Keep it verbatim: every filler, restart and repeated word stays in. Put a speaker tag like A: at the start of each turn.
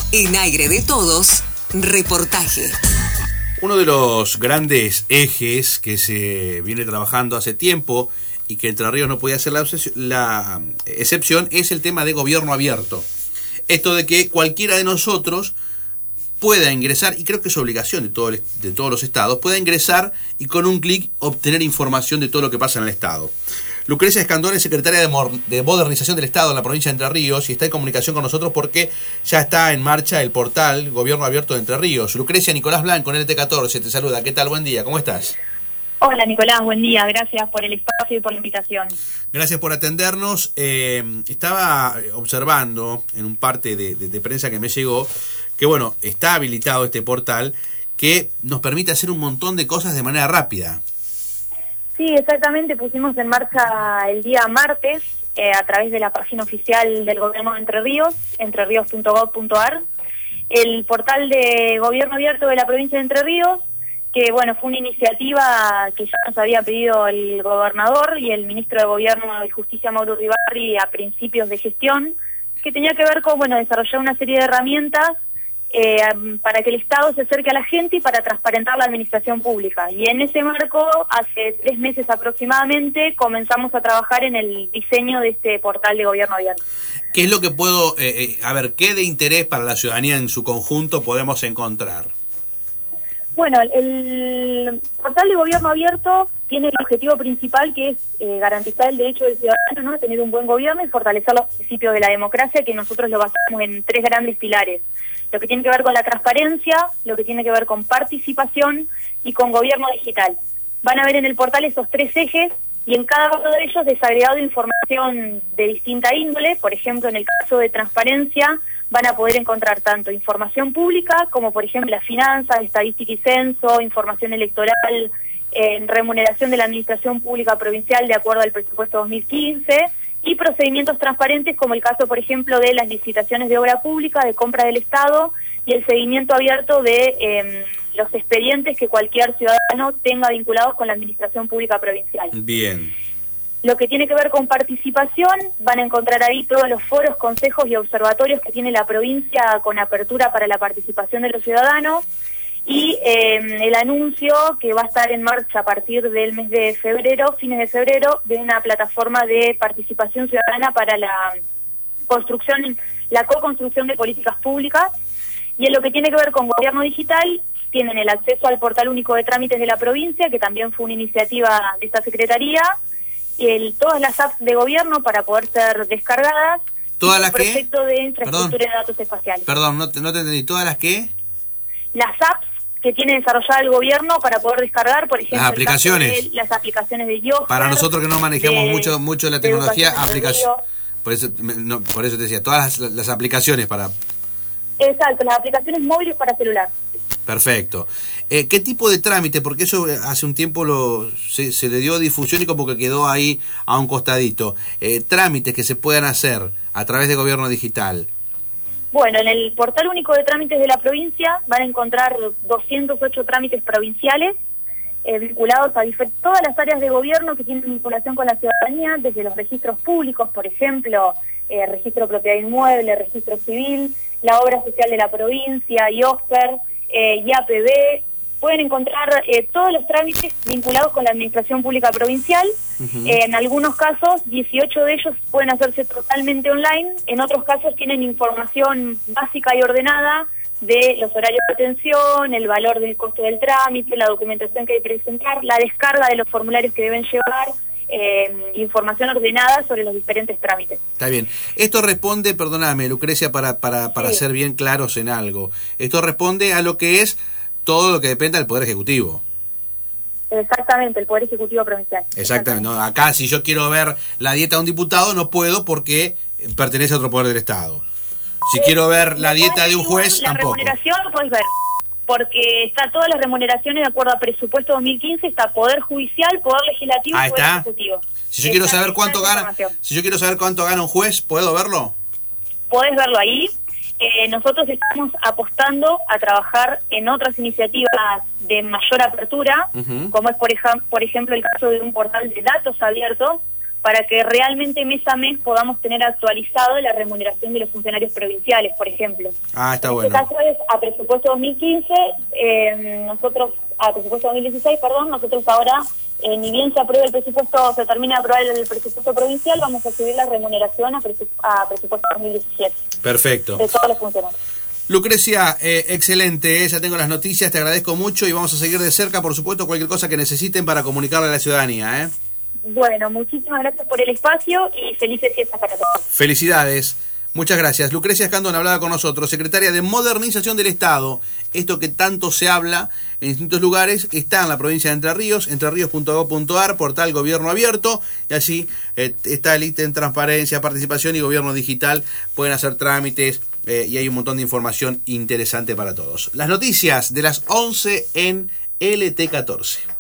A: En Aire de Todos, reportaje.
B: Uno de los grandes ejes que se viene trabajando hace tiempo y que Entre Ríos no podía ser la, la excepción es el tema de gobierno abierto. Esto de que cualquiera de nosotros pueda ingresar, y creo que es obligación de, todo el, de todos los estados, pueda ingresar y con un clic obtener información de todo lo que pasa en el estado. Lucrecia Escandón es secretaria de, de Modernización del Estado en la provincia de Entre Ríos y está en comunicación con nosotros porque ya está en marcha el portal Gobierno Abierto de Entre Ríos. Lucrecia, Nicolás Blanco, en L T catorce, te saluda. ¿Qué tal? Buen día, ¿cómo estás?
C: Hola Nicolás, buen día. Gracias por el espacio y por la invitación.
B: Gracias por atendernos. Eh, estaba observando en un parte de, de, de prensa que me llegó que, bueno, está habilitado este portal que nos permite hacer un montón de cosas de manera rápida.
C: Sí, exactamente, pusimos en marcha el día martes eh, a través de la página oficial del Gobierno de Entre Ríos, entreríos punto gob punto ar, el portal de Gobierno Abierto de la provincia de Entre Ríos, que bueno, fue una iniciativa que ya nos había pedido el gobernador y el ministro de Gobierno y Justicia, Mauro Ribarri, a principios de gestión, que tenía que ver con, bueno, desarrollar una serie de herramientas Eh, para que el Estado se acerque a la gente y para transparentar la administración pública. Y en ese marco, hace tres meses aproximadamente, comenzamos a trabajar en el diseño de este portal de gobierno abierto.
B: ¿Qué es lo que puedo, eh, eh, a ver, qué de interés para la ciudadanía en su conjunto podemos encontrar?
C: Bueno, el portal de gobierno abierto tiene el objetivo principal, que es eh, garantizar el derecho del ciudadano, ¿no?, a tener un buen gobierno y fortalecer los principios de la democracia, que nosotros lo basamos en tres grandes pilares: lo que tiene que ver con la transparencia, lo que tiene que ver con participación y con gobierno digital. Van a ver en el portal esos tres ejes y en cada uno de ellos desagregado información de distinta índole. Por ejemplo, en el caso de transparencia van a poder encontrar tanto información pública como, por ejemplo, las finanzas, estadística y censo, información electoral, en remuneración de la administración pública provincial de acuerdo al presupuesto dos mil quince, y procedimientos transparentes como el caso, por ejemplo, de las licitaciones de obra pública, de compra del Estado y el seguimiento abierto de eh, los expedientes que cualquier ciudadano tenga vinculados con la administración pública provincial.
B: Bien.
C: Lo que tiene que ver con participación, van a encontrar ahí todos los foros, consejos y observatorios que tiene la provincia con apertura para la participación de los ciudadanos. Y eh, el anuncio que va a estar en marcha a partir del mes de febrero, fines de febrero, de una plataforma de participación ciudadana para la construcción, la co-construcción de políticas públicas. Y en lo que tiene que ver con gobierno digital, tienen el acceso al portal único de trámites de la provincia, que también fue una iniciativa de esta secretaría, y el, todas las apps de gobierno para poder ser descargadas.
B: ¿Todas las qué?
C: El proyecto de infraestructura
B: Perdón.
C: de datos espaciales.
B: Perdón, no te, no te entendí. ¿Todas las qué?
C: Las apps que tiene desarrollada el gobierno para poder descargar, por ejemplo,
B: las aplicaciones,
C: de, las aplicaciones de Yoga.
B: Para nosotros que no manejamos
C: de,
B: mucho mucho la tecnología, aplicaciones. Por eso, no, por eso te decía, todas las, las aplicaciones para...
C: Exacto, las aplicaciones móviles para celular.
B: Perfecto. Eh, ¿Qué tipo de trámite? Porque eso hace un tiempo lo se, se le dio difusión y como que quedó ahí a un costadito. Eh, trámites que se puedan hacer a través de gobierno digital.
C: Bueno, en el portal único de trámites de la provincia van a encontrar doscientos ocho trámites provinciales eh, vinculados a todas las áreas de gobierno que tienen vinculación con la ciudadanía, desde los registros públicos, por ejemplo, eh, registro de propiedad inmueble, registro civil, la obra social de la provincia, IOSPER, eh, y A P B. Pueden encontrar eh, todos los trámites vinculados con la administración pública provincial. Uh-huh. Eh, en algunos casos, dieciocho de ellos pueden hacerse totalmente online. En otros casos tienen información básica y ordenada de los horarios de atención, el valor del costo del trámite, la documentación que hay que presentar, la descarga de los formularios que deben llevar, eh, información ordenada sobre los diferentes trámites.
B: Está bien. Esto responde, perdóname, Lucrecia, para, para, para sí. ser bien claros en algo. Esto responde a lo que es todo lo que depende del Poder Ejecutivo.
C: Exactamente, el Poder Ejecutivo Provincial.
B: Exactamente. Exactamente. No, acá, si yo quiero ver la dieta de un diputado, no puedo porque pertenece a otro poder del Estado. Si eh, quiero ver la dieta de un juez,
C: la
B: tampoco.
C: La remuneración lo puedes ver, porque está todas las remuneraciones de acuerdo a presupuesto dos mil quince, está Poder Judicial, Poder Legislativo y Poder Ejecutivo.
B: Si yo quiero saber cuánto gana, si yo quiero saber cuánto gana un juez, ¿puedo verlo?
C: Podés verlo ahí. Eh, nosotros estamos apostando a trabajar en otras iniciativas de mayor apertura, uh-huh. como es por, ej- por ejemplo el caso de un portal de datos abiertos para que realmente mes a mes podamos tener actualizado la remuneración de los funcionarios provinciales, por ejemplo.
B: Ah, está
C: en
B: bueno.
C: este caso es a presupuesto dos mil quince, eh, nosotros, a presupuesto dos mil dieciséis, perdón, nosotros ahora, eh, ni bien se apruebe el presupuesto, se termina de aprobar el presupuesto provincial, vamos a subir la remuneración a, presu a presupuesto dos mil diecisiete.
B: Perfecto.
C: De todos los funcionarios.
B: Lucrecia, eh, excelente, eh, ya tengo las noticias, te agradezco mucho y vamos a seguir de cerca, por supuesto, cualquier cosa que necesiten para comunicarle a la ciudadanía. ¿eh?
C: Bueno, muchísimas gracias por el espacio y felices fiestas para todos.
B: Felicidades, muchas gracias. Lucrecia Escandón hablaba con nosotros, secretaria de Modernización del Estado. Esto que tanto se habla en distintos lugares está en la provincia de Entre Ríos, entreríos punto gob punto ar, portal Gobierno Abierto, y allí eh, está el ítem Transparencia, Participación y Gobierno Digital. Pueden hacer trámites eh, y hay un montón de información interesante para todos. Las noticias de las once en L T catorce.